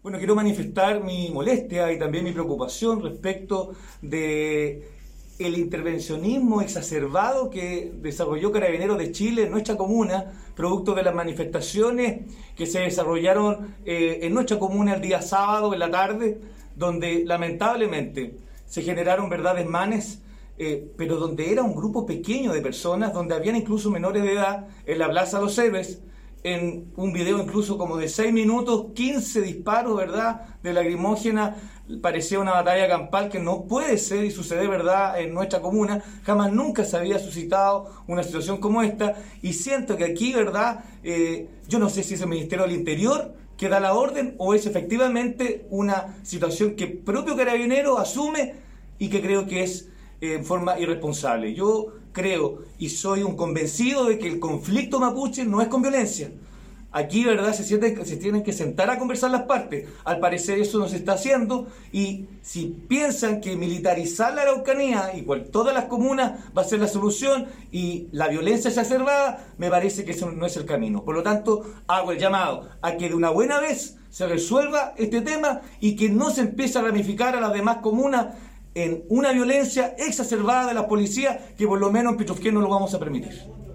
Bueno, quiero manifestar mi molestia y también mi preocupación respecto de el intervencionismo exacerbado que desarrolló Carabineros de Chile en nuestra comuna, producto de las manifestaciones que se desarrollaron en nuestra comuna el día sábado en la tarde, donde lamentablemente se generaron desmanes, pero donde era un grupo pequeño de personas, donde habían incluso menores de edad en la Plaza Los Héroes. En un video incluso como de 6 minutos, 15 disparos, de lacrimógena. Parecía una batalla campal que no puede ser y suceder, en nuestra comuna. Jamás nunca se había suscitado una situación como esta, y siento que aquí, yo no sé si es el Ministerio del Interior que da la orden o es efectivamente una situación que propio Carabinero asume y que creo que es en forma irresponsable. Yo creo y soy un convencido de que el conflicto mapuche no es con violencia. Aquí, se tienen que sentar a conversar las partes. Al parecer eso no se está haciendo, y si piensan que militarizar la Araucanía y todas las comunas va a ser la solución y la violencia exacerbada, me parece que eso no es el camino. Por lo tanto, hago el llamado a que de una buena vez se resuelva este tema y que no se empiece a ramificar a las demás comunas en una violencia exacerbada de la policía que por lo menos en Petrofquén no lo vamos a permitir.